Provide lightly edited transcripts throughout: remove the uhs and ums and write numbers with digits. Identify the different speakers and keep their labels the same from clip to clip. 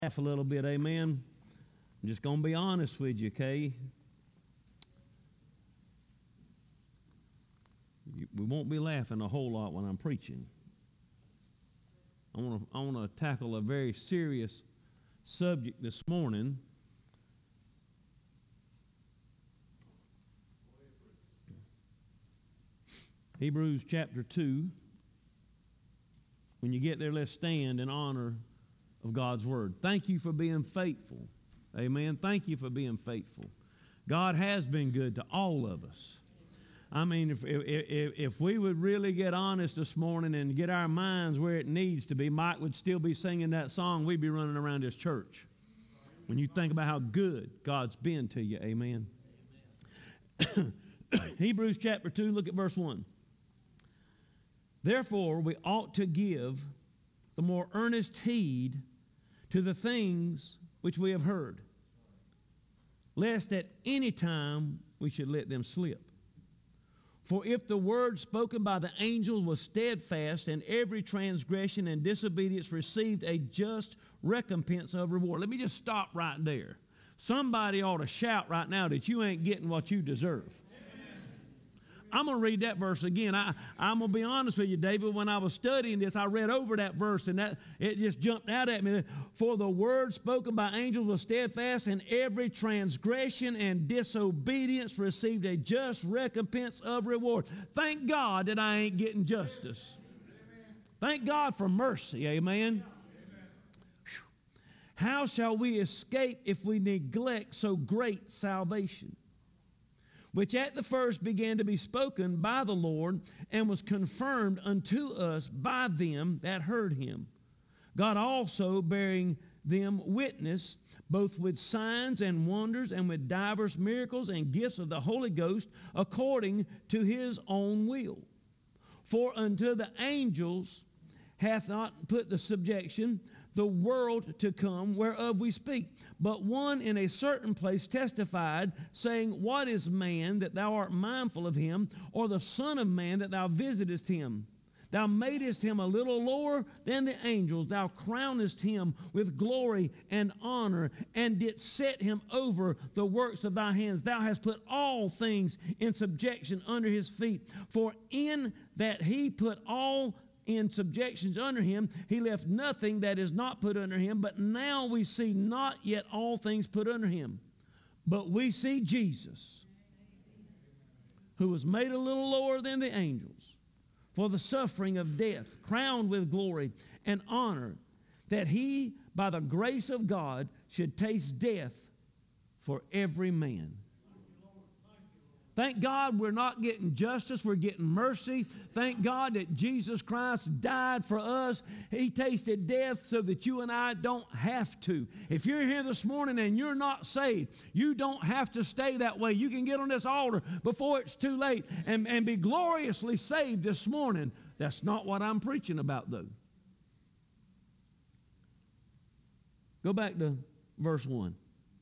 Speaker 1: laugh a little bit, amen? I'm just going to be honest with you, okay? We won't be laughing a whole lot when I'm preaching. I want to tackle a very serious subject this morning. Hebrews chapter 2. When you get there, let's stand in honor of God's word. Thank you for being faithful. Amen. Thank you for being faithful. God has been good to all of us. I mean, if we would really get honest this morning and get our minds where it needs to be, Mike would still be singing that song. We'd be running around this church. When you think about how good God's been to you, amen. Hebrews chapter 2, look at verse 1. Therefore, we ought to give the more earnest heed to the things which we have heard, lest at any time we should let them slip. For if the word spoken by the angels was steadfast, and every transgression and disobedience received a just recompense of reward. Let me just stop right there. Somebody ought to shout right now that you ain't getting what you deserve. I'm going to read that verse again. I'm going to be honest with you, David. When I was studying this, I read over that verse, and it just jumped out at me. For the word spoken by angels was steadfast, and every transgression and disobedience received a just recompense of reward. Thank God that I ain't getting justice. Thank God for mercy. Amen. How shall we escape if we neglect so great salvation, which at the first began to be spoken by the Lord, and was confirmed unto us by them that heard him? God also bearing them witness, both with signs and wonders, and with divers miracles and gifts of the Holy Ghost, according to his own will. For unto the angels hath not put the subjection the world to come, whereof we speak. But one in a certain place testified, saying, What is man that thou art mindful of him, or the son of man that thou visitest him? Thou madest him a little lower than the angels. Thou crownest him with glory and honor, and didst set him over the works of thy hands. Thou hast put all things in subjection under his feet. For in that he put all in subjections under him, he left nothing that is not put under him. But now we see not yet all things put under him, but we see Jesus, who was made a little lower than the angels for the suffering of death, crowned with glory and honor, that he by the grace of God should taste death for every man. Thank God we're not getting justice, we're getting mercy. Thank God that Jesus Christ died for us. He tasted death so that you and I don't have to. If you're here this morning and you're not saved, you don't have to stay that way. You can get on this altar before it's too late and be gloriously saved this morning. That's not what I'm preaching about, though. Go back to verse 1.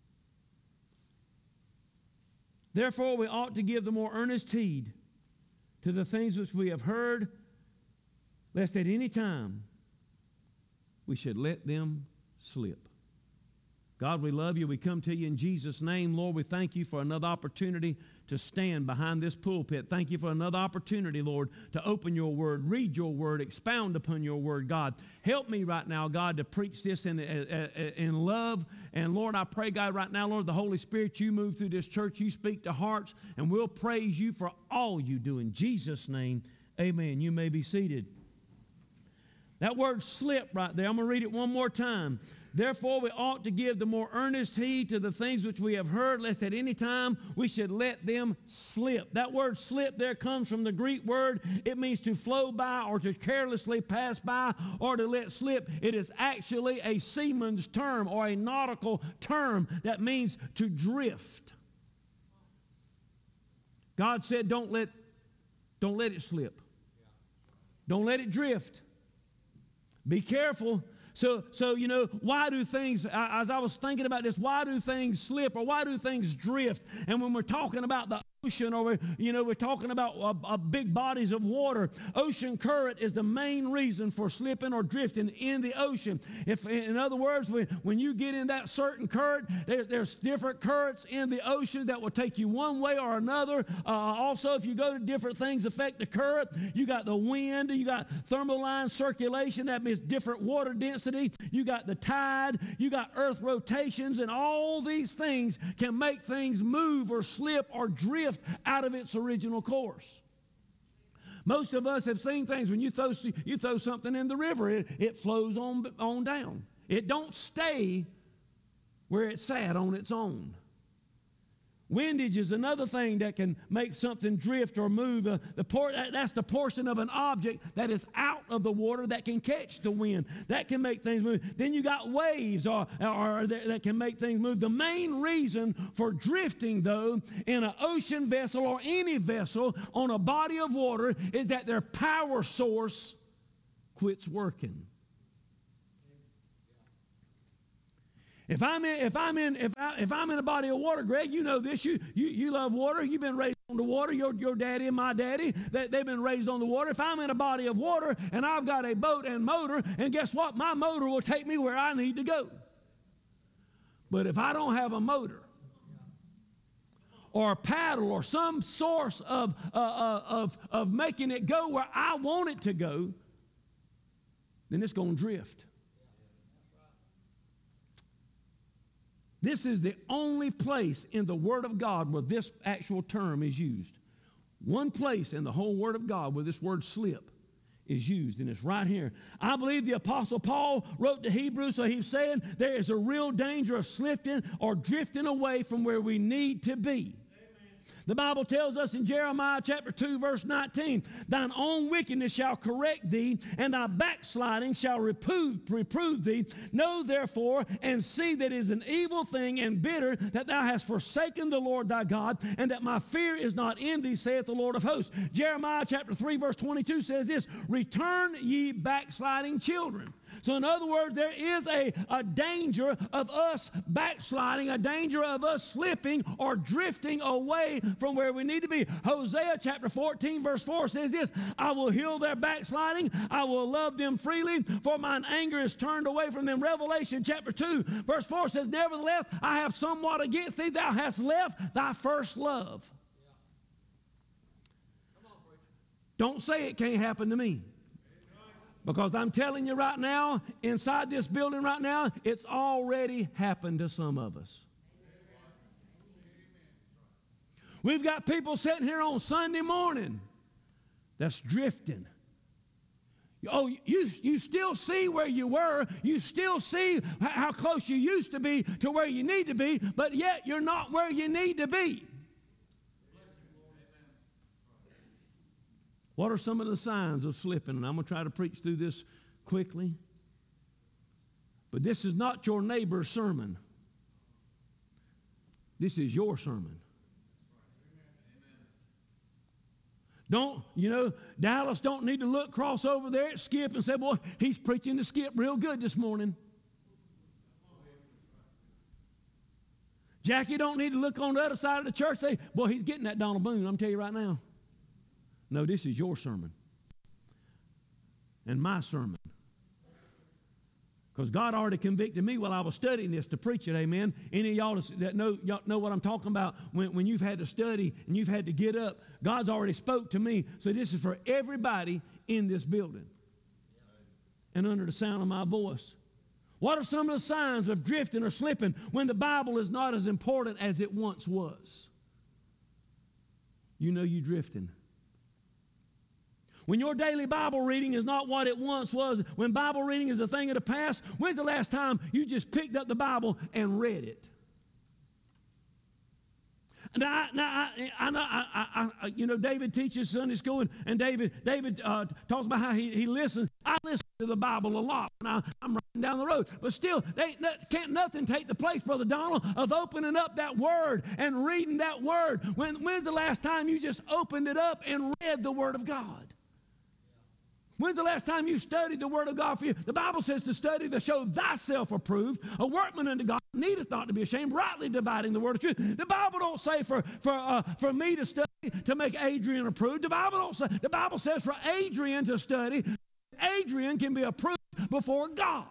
Speaker 1: Therefore, we ought to give the more earnest heed to the things which we have heard, lest at any time we should let them slip. God, we love you. We come to you in Jesus' name. Lord, we thank you for another opportunity to stand behind this pulpit. Thank you for another opportunity, Lord, to open your word, read your word, expound upon your word, God. Help me right now, God, to preach this in love. And, Lord, I pray, God, right now, Lord, the Holy Spirit, you move through this church. You speak to hearts, and we'll praise you for all you do. In Jesus' name, amen. You may be seated. That word slip right there, I'm going to read it one more time. Therefore, we ought to give the more earnest heed to the things which we have heard, lest at any time we should let them slip. That word slip there comes from the Greek word. It means to flow by or to carelessly pass by or to let slip. It is actually a seaman's term or a nautical term that means to drift. God said, don't let it slip. Don't let it drift. Be careful. So you know, why do things, as I was thinking about this, why do things slip or why do things drift? And when we're talking about the ocean, or we're talking about big bodies of water. Ocean current is the main reason for slipping or drifting in the ocean. In other words, when you get in that certain current, there's different currents in the ocean that will take you one way or another. Also, if you go to different things affect the current, you got the wind, you got thermal circulation, that means different water density, you got the tide, you got earth rotations, and all these things can make things move or slip or drift out of its original course. Most of us have seen things when you throw something in the river, it flows on down. It don't stay where it's at on its own. Windage is another thing that can make something drift or move. That's the portion of an object that is out of the water that can catch the wind. That can make things move. Then you got waves that can make things move. The main reason for drifting, though, in an ocean vessel or any vessel on a body of water is that their power source quits working. If I'm in a body of water, Greg, you know this. You love water. You've been raised on the water. Your daddy and my daddy, they've been raised on the water. If I'm in a body of water and I've got a boat and motor, and guess what? My motor will take me where I need to go. But if I don't have a motor or a paddle or some source of making it go where I want it to go, then it's going to drift. This is the only place in the Word of God where this actual term is used. One place in the whole Word of God where this word slip is used, and it's right here. I believe the Apostle Paul wrote to Hebrews, so he's saying there is a real danger of slipping or drifting away from where we need to be. The Bible tells us in Jeremiah chapter 2, verse 19, thine own wickedness shall correct thee, and thy backsliding shall reprove thee. Know therefore and see that it is an evil thing and bitter that thou hast forsaken the Lord thy God, and that my fear is not in thee, saith the Lord of hosts. Jeremiah chapter 3, verse 22 says this, return ye backsliding children. So in other words, there is a danger of us backsliding, a danger of us slipping or drifting away from where we need to be. Hosea chapter 14 verse 4 says this, I will heal their backsliding, I will love them freely, for mine anger is turned away from them. Revelation chapter 2 verse 4 says, nevertheless, I have somewhat against thee, thou hast left thy first love. Don't say it can't happen to me. Because I'm telling you right now, inside this building right now, it's already happened to some of us. We've got people sitting here on Sunday morning that's drifting. Oh, you still see where you were. You still see how close you used to be to where you need to be, but yet you're not where you need to be. What are some of the signs of slipping? And I'm going to try to preach through this quickly. But this is not your neighbor's sermon. This is your sermon. Dallas don't need to look cross over there at Skip and say, boy, he's preaching to Skip real good this morning. Jackie don't need to look on the other side of the church and say, boy, he's getting that Donald Boone, I'm telling you right now. No, this is your sermon and my sermon. Because God already convicted me while I was studying this to preach it, amen. Any of y'all that know what I'm talking about when you've had to study and you've had to get up, God's already spoke to me. So this is for everybody in this building and under the sound of my voice. What are some of the signs of drifting or slipping when the Bible is not as important as it once was? You know you're drifting. When your daily Bible reading is not what it once was, when Bible reading is a thing of the past, when's the last time you just picked up the Bible and read it? David teaches Sunday school, and David talks about how he listens. I listen to the Bible a lot when I'm riding down the road. But still, can't nothing take the place, Brother Donald, of opening up that Word and reading that Word. When's the last time you just opened it up and read the Word of God? When's the last time you studied the Word of God for you? The Bible says to study to show thyself approved, a workman unto God, needeth not to be ashamed, rightly dividing the word of truth. The Bible don't say for me to study to make Adrian approved. The Bible says for Adrian to study. Adrian can be approved before God.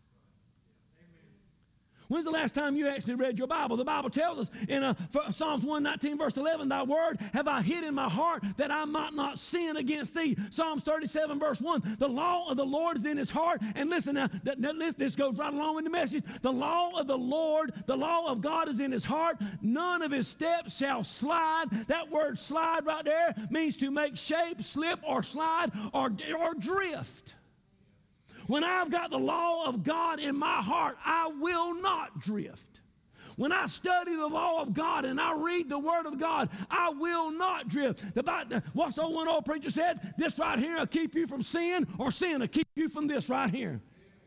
Speaker 1: When's the last time you actually read your Bible? The Bible tells us in Psalms 119, verse 11, thy word have I hid in my heart that I might not sin against thee. Psalms 37, verse 1, the law of the Lord is in his heart. And listen now, this goes right along with the message. The law of the Lord, the law of God is in his heart. None of his steps shall slide. That word slide right there means to make shape, slip, or slide, or drift. When I've got the law of God in my heart, I will not drift. When I study the law of God and I read the Word of God, I will not drift. What's the one old preacher said? This right here will keep you from sin, or sin will keep you from this right here.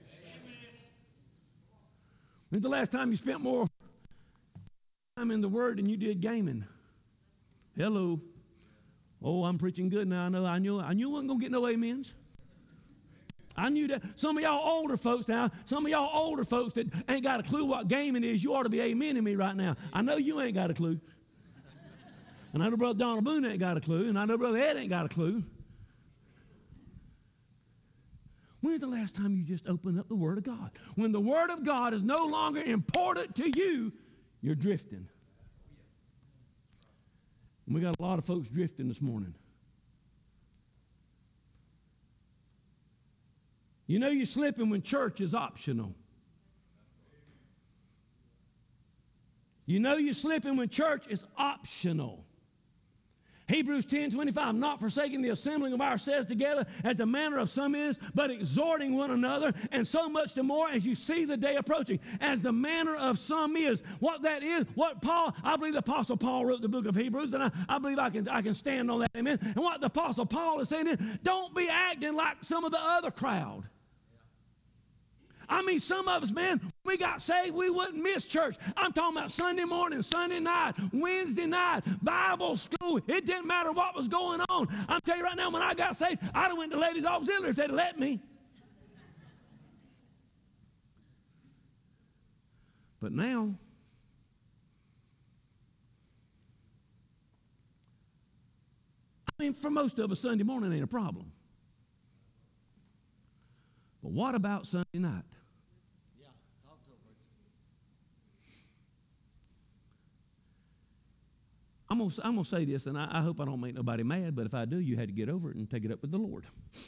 Speaker 1: When's the last time you spent more time in the Word than you did gaming? Hello. Oh, I'm preaching good now. I knew I wasn't going to get no amens. I knew that. Some of y'all older folks that ain't got a clue what gaming is, you ought to be amening me right now. I know you ain't got a clue. And I know Brother Donald Boone ain't got a clue. And I know Brother Ed ain't got a clue. When's the last time you just opened up the Word of God? When the Word of God is no longer important to you, you're drifting. And we got a lot of folks drifting this morning. You know you're slipping when church is optional. You know you're slipping when church is optional. Hebrews 10:25, not forsaking the assembling of ourselves together as the manner of some is, but exhorting one another, and so much the more as you see the day approaching. As the manner of some is. What that is, I believe the Apostle Paul wrote the book of Hebrews, and I believe I can stand on that, amen. And what the Apostle Paul is saying is, don't be acting like some of the other crowd. I mean, some of us, man, we got saved, we wouldn't miss church. I'm talking about Sunday morning, Sunday night, Wednesday night, Bible school. It didn't matter what was going on. I'm telling you right now, when I got saved, I'd have went to ladies' auxiliary if they'd let me. But now, I mean, for most of us, Sunday morning ain't a problem. But what about Sunday night? I'm gonna say this, and I hope I don't make nobody mad, but if I do, you had to get over it and take it up with the Lord.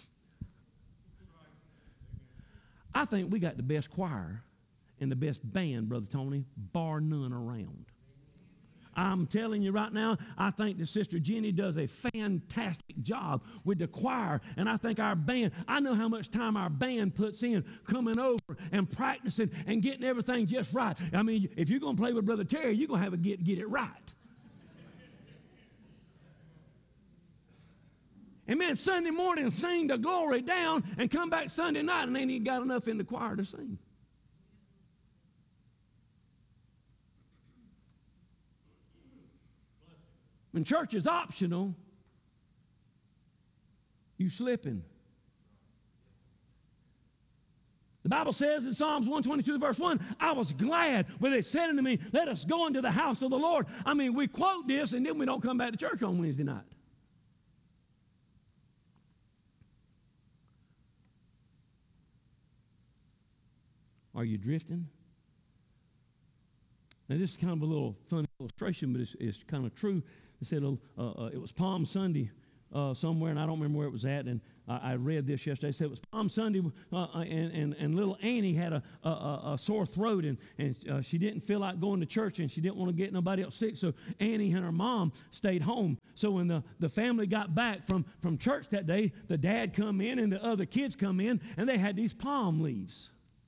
Speaker 1: I think we got the best choir and the best band, Brother Tony, bar none around. I'm telling you right now, I think that Sister Jenny does a fantastic job with the choir, and I think our band, I know how much time our band puts in coming over and practicing and getting everything just right. I mean, if you're going to play with Brother Terry, you're going to have to get it right. Amen. Sunday morning, sing the glory down and come back Sunday night and ain't even got enough in the choir to sing. When church is optional, you slipping. The Bible says in Psalms 122, verse 1, I was glad when they said unto me, let us go into the house of the Lord. I mean, we quote this and then we don't come back to church on Wednesday night. Are you drifting? Now, this is kind of a little fun illustration, but it's kind of true. It said it was Palm Sunday somewhere, and I don't remember where it was at, and I read this yesterday. It said it was Palm Sunday, and little Annie had a sore throat, and she didn't feel like going to church, and she didn't want to get nobody else sick, so Annie and her mom stayed home. So when the family got back from church that day, the dad come in and the other kids come in, and they had these palm leaves.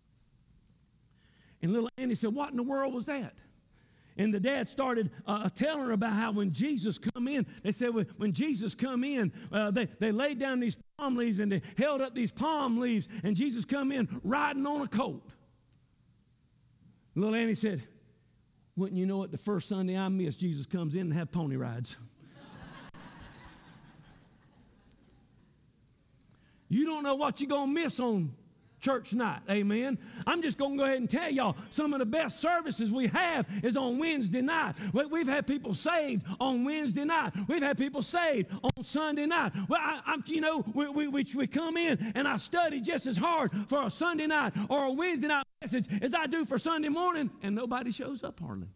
Speaker 1: And little Annie said, what in the world was that? And the dad started telling her about how when Jesus come in, they said when Jesus come in, they laid down these palm leaves and they held up these palm leaves, and Jesus come in riding on a colt. Little Annie said, wouldn't you know it, the first Sunday I missed, Jesus comes in and have pony rides. You don't know what you're going to miss on church night. Amen. I'm just going to go ahead and tell y'all some of the best services we have is on Wednesday night. We've had people saved on Wednesday night. We've had people saved on Sunday night. Well, we come in and I study just as hard for a Sunday night or a Wednesday night message as I do for Sunday morning, and nobody shows up hardly.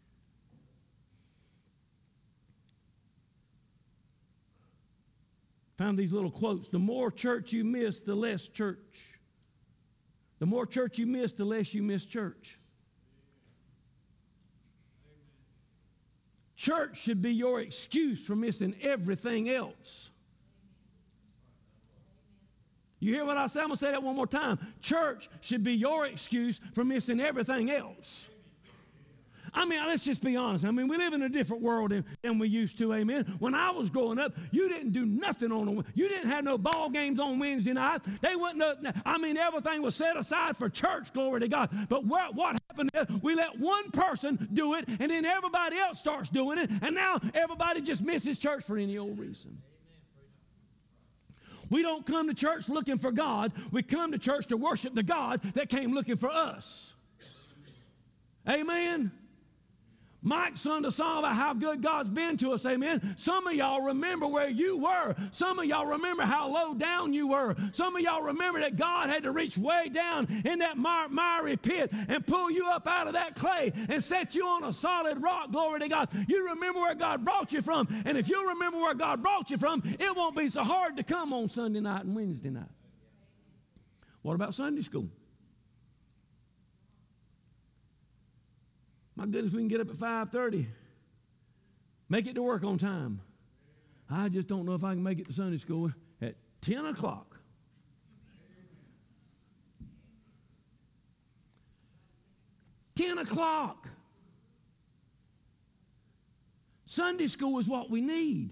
Speaker 1: Found these little quotes. The more church you miss, the less church. The more church you miss, the less you miss church. Church should be your excuse for missing everything else. You hear what I say? I'm going to say that one more time. Church should be your excuse for missing everything else. I mean, let's just be honest. I mean, we live in a different world than we used to, amen. When I was growing up, you didn't do nothing you didn't have no ball games on Wednesday night. Everything was set aside for church, glory to God. But what happened is we let one person do it, and then everybody else starts doing it, and now everybody just misses church for any old reason. We don't come to church looking for God. We come to church to worship the God that came looking for us. Amen. Mike sung a song about how good God's been to us, amen. Some of y'all remember where you were. Some of y'all remember how low down you were. Some of y'all remember that God had to reach way down in that miry pit and pull you up out of that clay and set you on a solid rock, glory to God. You remember where God brought you from, and if you remember where God brought you from, it won't be so hard to come on Sunday night and Wednesday night. What about Sunday school? My goodness, we can get up at 5:30. Make it to work on time. I just don't know if I can make it to Sunday school at 10 o'clock. Sunday school is what we need.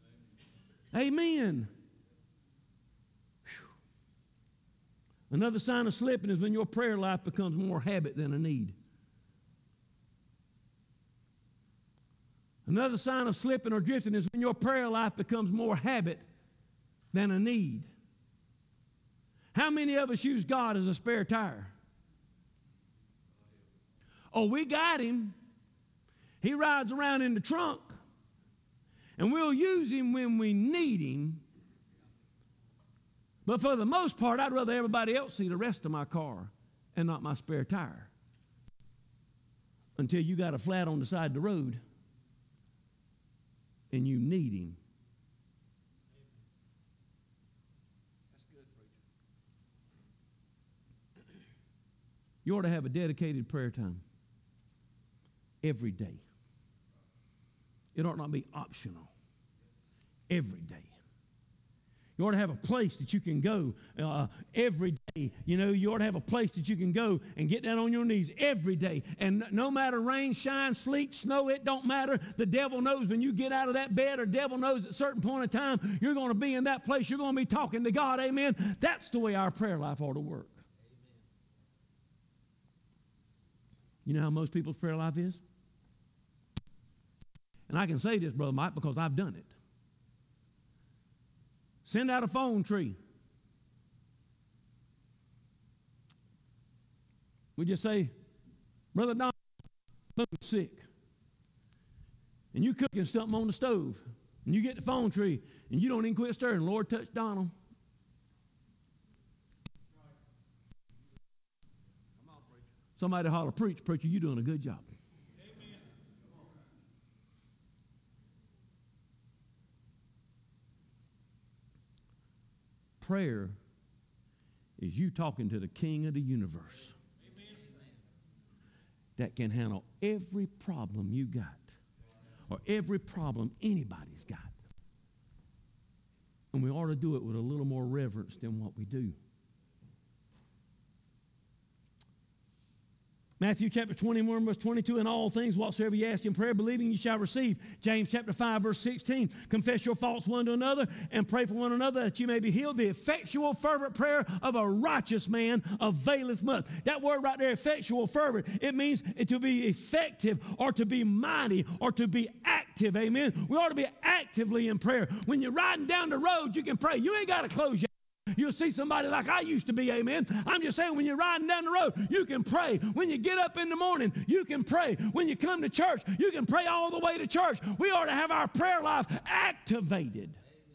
Speaker 1: Amen. Whew. Another sign of slipping is when your prayer life becomes more habit than a need. Another sign of slipping or drifting is when your prayer life becomes more habit than a need. How many of us use God as a spare tire? Oh, we got him. He rides around in the trunk, and we'll use him when we need him. But for the most part, I'd rather everybody else see the rest of my car and not my spare tire. Until you got a flat on the side of the road and you need him.
Speaker 2: That's good, preacher.
Speaker 1: You ought to have a dedicated prayer time every day. It ought not be optional. Every day. You ought to have a place that you can go every day. You know, you ought to have a place that you can go and get down on your knees every day. And no matter rain, shine, sleet, snow, it don't matter. The devil knows when you get out of that bed, or devil knows at a certain point in time, you're going to be in that place. You're going to be talking to God. Amen. That's the way our prayer life ought to work. Amen. You know how most people's prayer life is? And I can say this, Brother Mike, because I've done it. Send out a phone tree. We just say, Brother Don, sick. And you cooking something on the stove. And you get the phone tree. And you don't even quit stirring. Lord, touch Donald.
Speaker 2: Come on, preacher.
Speaker 1: Somebody holler, preach, preacher, you're doing a good job. Prayer is you talking to the King of the universe. Amen. That can handle every problem you got, or every problem anybody's got. And we ought to do it with a little more reverence than what we do. Matthew chapter 21, verse 22, in all things whatsoever you ask in prayer, believing you shall receive. James chapter 5, verse 16, confess your faults one to another and pray for one another that you may be healed. The effectual, fervent prayer of a righteous man availeth much. That word right there, effectual, fervent, it means to be effective or to be mighty or to be active. Amen. We ought to be actively in prayer. When you're riding down the road, you can pray. You ain't got to close your eyes. you'll see somebody like I used to be, amen. I'm just saying, when you're riding down the road, you can pray. When you get up in the morning, you can pray. When you come to church, you can pray all the way to church. We ought to have our prayer life activated.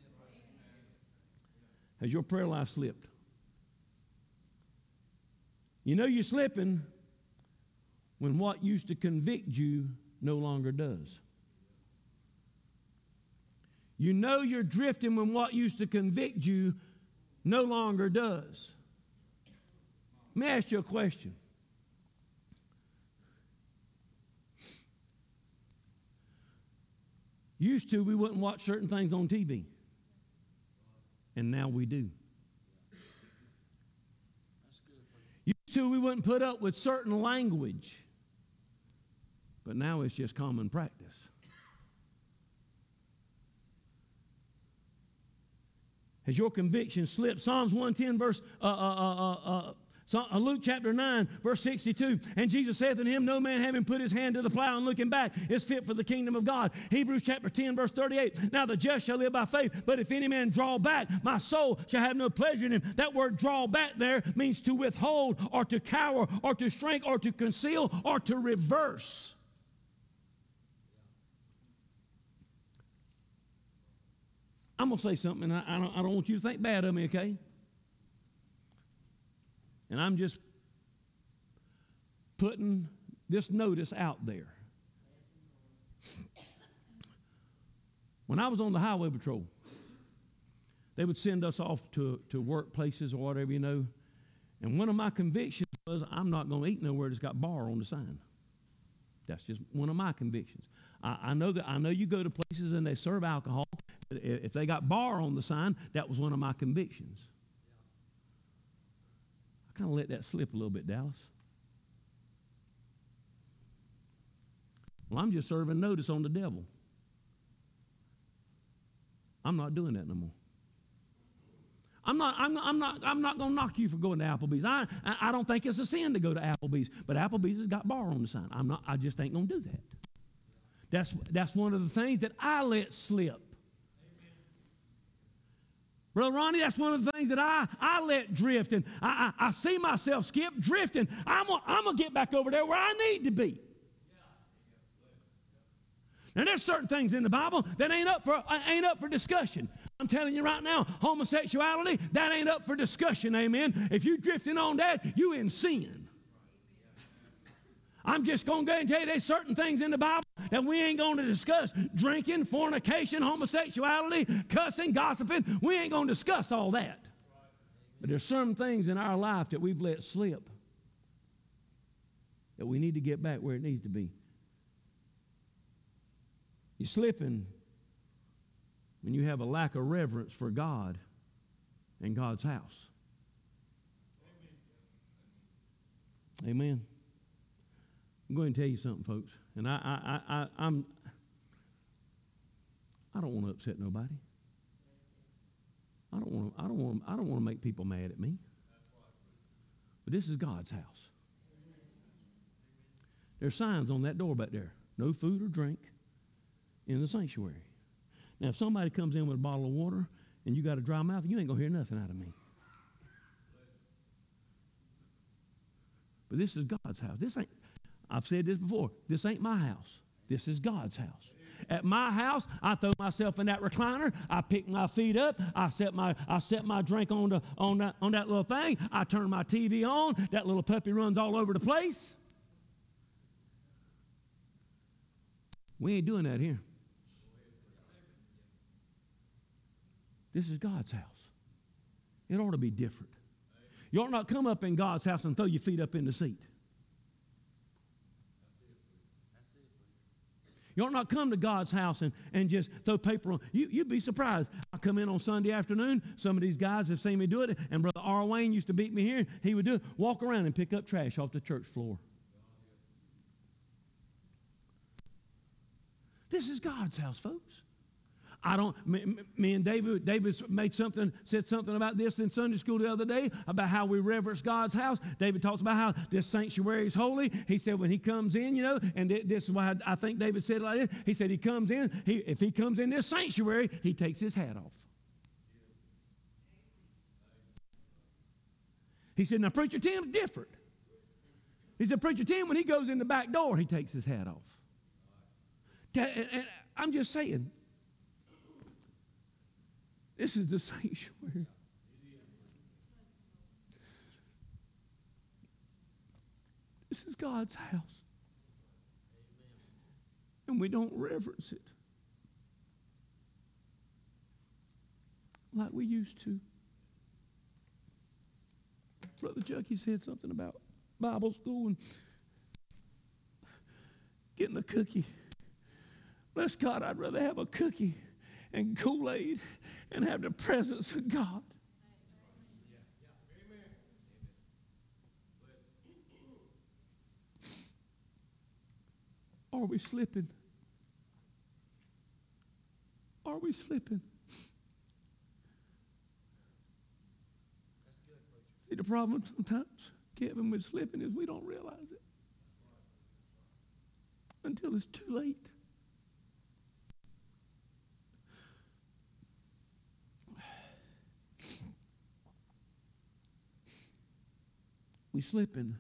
Speaker 1: Has your prayer life slipped? You know you're slipping when what used to convict you no longer does. You know you're drifting when what used to convict you no longer does. Let me ask you a question. Used to, we wouldn't watch certain things on TV. And now we do. Used to, we wouldn't put up with certain language. But now it's just common practice. Has your conviction slipped? Psalms 110, Luke chapter 9, verse 62. And Jesus saith unto him, no man having put his hand to the plow and looking back is fit for the kingdom of God. Hebrews chapter 10, verse 38. Now the just shall live by faith, but if any man draw back, my soul shall have no pleasure in him. That word draw back there means to withhold or to cower or to shrink or to conceal or to reverse. I'm going to say something, and I don't want you to think bad of me, okay? And I'm just putting this notice out there. When I was on the highway patrol, they would send us off to workplaces or whatever, you know. And one of my convictions was, I'm not going to eat nowhere that's got bar on the sign. That's just one of my convictions. I know you go to places and they serve alcohol. If they got bar on the sign, that was one of my convictions. I kind of let that slip a little bit, Dallas. Well, I'm just serving notice on the devil. I'm not doing that no more. I'm not going to knock you for going to Applebee's. I don't think it's a sin to go to Applebee's, but Applebee's has got bar on the sign. I just ain't going to do that. That's one of the things that I let slip. Brother Ronnie, that's one of the things that I let drift, and I see myself drifting. I'm going to get back over there where I need to be. Now, there's certain things in the Bible that ain't up for discussion. I'm telling you right now, homosexuality, that ain't up for discussion, amen. If you drifting on that, you in sin. I'm just going to go and tell you there's certain things in the Bible that we ain't going to discuss. Drinking, fornication, homosexuality, cussing, gossiping. We ain't going to discuss all that. But there's some things in our life that we've let slip that we need to get back where it needs to be. You're slipping when you have a lack of reverence for God and God's house. Amen. I'm going to tell you something, folks, and I don't want to upset nobody. I don't want to make people mad at me. But this is God's house. There's signs on that door back there. No food or drink in the sanctuary. Now, if somebody comes in with a bottle of water and you got a dry mouth, you ain't going to hear nothing out of me. But this is God's house. I've said this before. This ain't my house. This is God's house. At my house, I throw myself in that recliner. I pick my feet up. I set my drink on that little thing. I turn my TV on. That little puppy runs all over the place. We ain't doing that here. This is God's house. It ought to be different. You ought not come up in God's house and throw your feet up in the seat. You ought not come to God's house and just throw paper on. You'd be surprised. I come in on Sunday afternoon. Some of these guys have seen me do it. And Brother R. Wayne used to beat me here. He would do it. Walk around and pick up trash off the church floor. This is God's house, folks. Me and David said something about this in Sunday school the other day, about how we reverence God's house. David talks about how this sanctuary is holy. He said when he comes in, and this is why I think David said it like this. He said he comes in, if he comes in this sanctuary, he takes his hat off. He said, now Preacher Tim's different. He said, Preacher Tim, when he goes in the back door, he takes his hat off. And I'm just saying, this is the sanctuary. This is God's house. And we don't reverence it like we used to. Brother Chucky said something about Bible school and getting a cookie. Bless God, I'd rather have a cookie and Kool-Aid and have the presence of God. Are we slipping? Are we slipping? See, the problem sometimes, Kevin, with slipping is we don't realize it until it's too late. We slipping.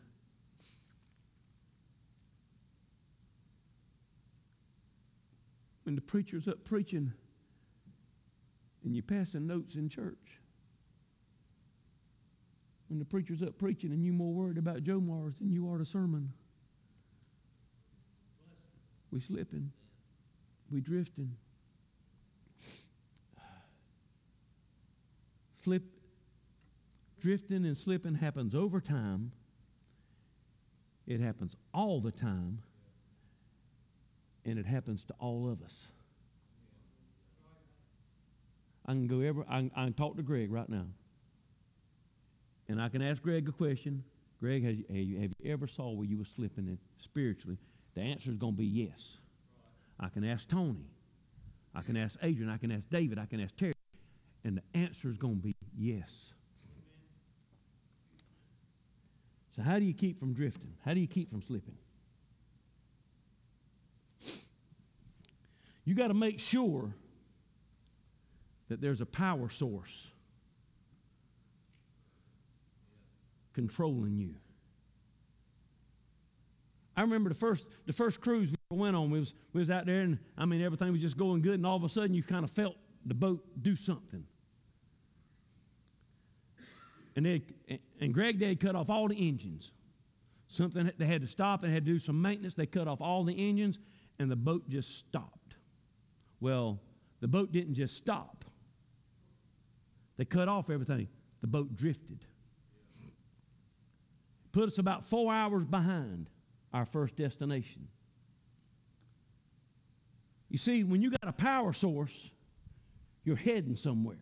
Speaker 1: When the preacher's up preaching and you're passing notes in church. When the preacher's up preaching and you're more worried about Joe Mars than you are the sermon. We slipping. We drifting. Drifting and slipping happens over time. It happens all the time. And it happens to all of us. I can talk to Greg right now. And I can ask Greg a question. Greg, have you ever saw where you were slipping in spiritually? The answer is going to be yes. I can ask Tony. I can ask Adrian. I can ask David. I can ask Terry. And the answer is going to be yes. So how do you keep from drifting? How do you keep from slipping? You got to make sure that there's a power source controlling you. I remember the first cruise we went on. We was out there, and I mean everything was just going good, and all of a sudden you kind of felt the boat do something. And Greg Day cut off all the engines. Something they had to stop and had to do some maintenance. They cut off all the engines, and the boat just stopped. Well, the boat didn't just stop. They cut off everything. The boat drifted. Put us about 4 hours behind our first destination. You see, when you got a power source, you're heading somewhere.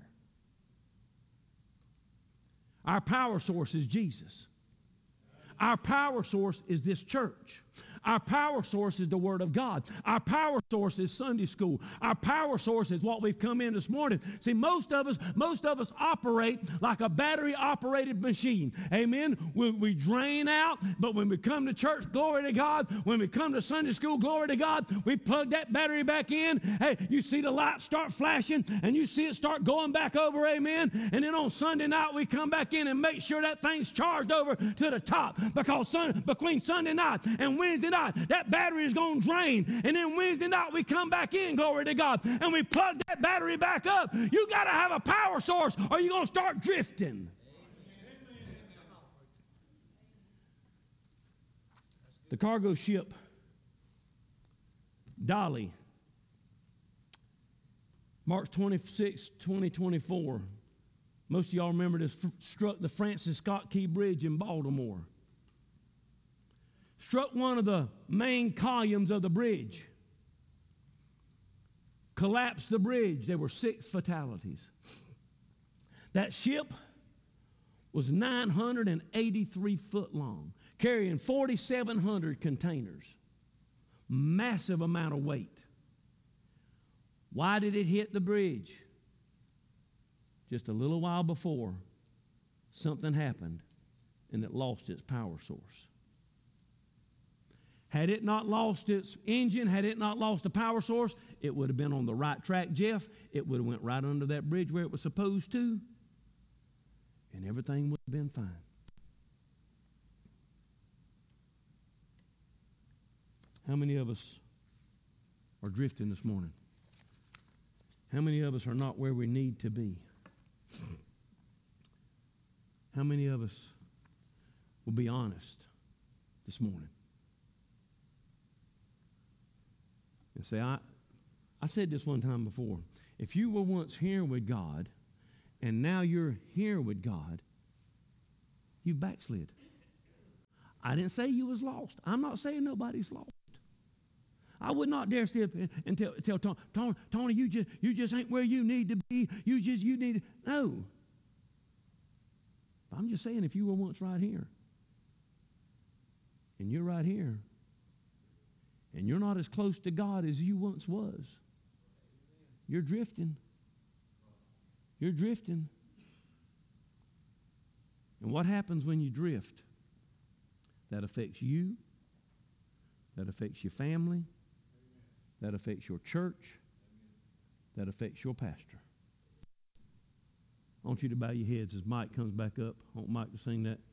Speaker 1: Our power source is Jesus. Our power source is this church. Our power source is the Word of God. Our power source is Sunday school. Our power source is what we've come in this morning. See, most of us operate like a battery-operated machine. Amen? We drain out, but when we come to church, glory to God. When we come to Sunday school, glory to God, we plug that battery back in. Hey, you see the light start flashing, and you see it start going back over, amen? And then on Sunday night, we come back in and make sure that thing's charged over to the top, because between Sunday night and Wednesday night, that battery is going to drain. And then Wednesday night we come back in, glory to God, and we plug that battery back up. You got to have a power source or you're going to start drifting. The cargo ship Dolly, March 26, 2024. Most of y'all remember this, struck the Francis Scott Key Bridge in Baltimore. Struck one of the main columns of the bridge. Collapsed the bridge. There were 6 fatalities. That ship was 983 foot long, carrying 4,700 containers. Massive amount of weight. Why did it hit the bridge? Just a little while before, something happened and it lost its power source. Had it not lost its engine, had it not lost the power source, it would have been on the right track, Jeff. It would have went right under that bridge where it was supposed to, and everything would have been fine. How many of us are drifting this morning? How many of us are not where we need to be? How many of us will be honest this morning and say, I said this one time before. If you were once here with God and now you're here with God, you backslid. I didn't say you was lost. I'm not saying nobody's lost. I would not dare step in and tell Tony, you just ain't where you need to be. You need to. No. I'm just saying if you were once right here and you're right here and you're not as close to God as you once was, you're drifting. You're drifting. And what happens when you drift? That affects you. That affects your family. That affects your church. That affects your pastor. I want you to bow your heads as Mike comes back up. I want Mike to sing that.